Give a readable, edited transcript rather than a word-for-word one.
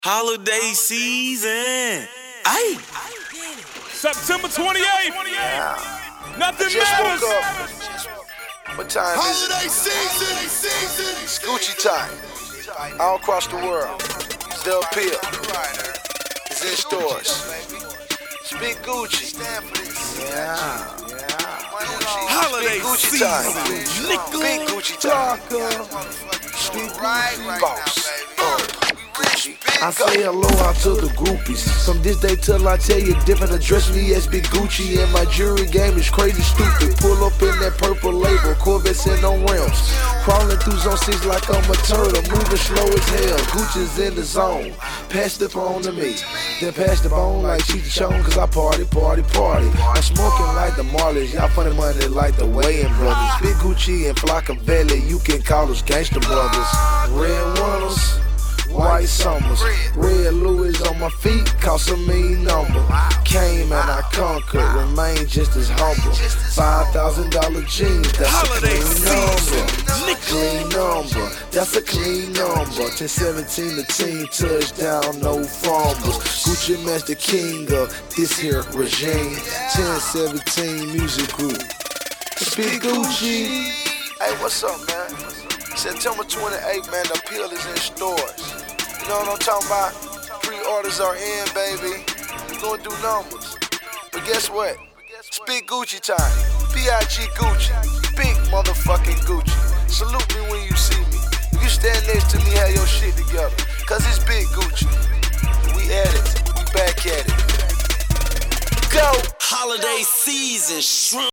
Holiday season. Ay. September 28th. Yeah. Nothing Just matters. woke up. What time Holiday is season. it? It's Gucci time. All across the world. The appeal is in stores. Speak Gucci. Yeah. Holiday Speak Gucci season. time. Nickel. Speak Gucci time. Speak Gucci boss. Gucci. I say hello out to the groupies. From this day till I tell you different, address me as Big Gucci. And my jewelry game is crazy stupid. Pull up in that purple label, Corvettes and on rims. Crawling through zone 6 like I'm a turtle, moving slow as hell. Gucci's in the zone. Pass the phone to me, then pass the bone like Cheech and Chong, cause I party. I'm smoking like the Marleys, y'all funny money like the Wayans brothers. Big Gucci and Flockavelli, you can call us gangster brothers. Red Winters, white summers, red Louis on my feet, cost a mean number. Came and I conquered, remain just as humble. $5,000 jeans, that's a clean number. Clean number, that's a clean number. 10-17 the team, touchdown, no fumbles. Gucci Mane the king of this here regime. 10-17 music group. Speak Gucci. Hey, what's up, man? September 28th, man, the appeal is in stores. You know what I'm talking about? Pre-orders are in, baby. We're gonna do numbers. But guess what? Speak Gucci time. B.I.G. Gucci. Big motherfucking Gucci. Salute me when you see me. If you stand next to me, have your shit together.